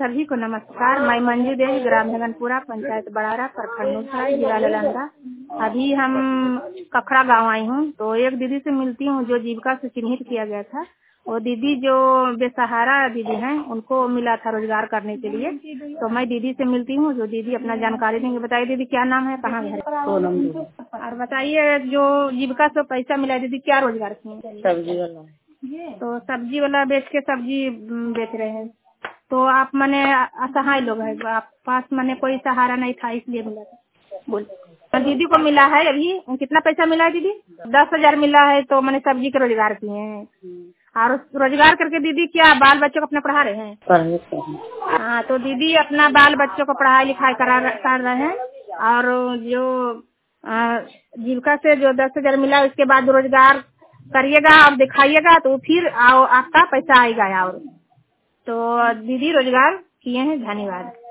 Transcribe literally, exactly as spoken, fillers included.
सभी को नमस्कार। मैं मंजू देवी, ग्राम जगनपुरा, पंचायत बड़ारा, प्रखंड नूरसराय, जिला नालंदा। अभी हम कखरा गांव आई हूँ, तो एक दीदी से मिलती हूँ जो जीविका से चिन्हित किया गया था। वो दीदी जो बेसहारा दीदी हैं, उनको मिला था रोजगार करने के लिए, तो मैं दीदी से मिलती हूँ। जो दीदी अपना जानकारी देंगे। बताइए दीदी, क्या नाम है, कहाँ घर है? और बताइए, जो जीविका से पैसा मिला दीदी, क्या रोजगार किए? सब्जी वाला। तो सब्जी वाला बेच के सब्जी बेच रहे हैं। तो आप मने असहाय लोग हैं, आप पास मने कोई सहारा नहीं था, इसलिए मिला था। बोल दीदी को मिला है। अभी कितना पैसा मिला है दीदी? दस हजार मिला है। तो मैंने सब्जी का रोजगार किए हैं। और रोजगार करके दीदी क्या बाल बच्चों को अपना पढ़ा रहे हैं? पढ़ने से। हाँ, तो दीदी अपना बाल बच्चों को पढ़ाई लिखाई करा कर रहे हैं। और जो अ, जीविका से जो दस हजार मिला, उसके बाद रोजगार करिएगा और दिखाइएगा तो फिर आओ, आपका पैसा आएगा। और तो दीदी रोजगार किए हैं। धन्यवाद।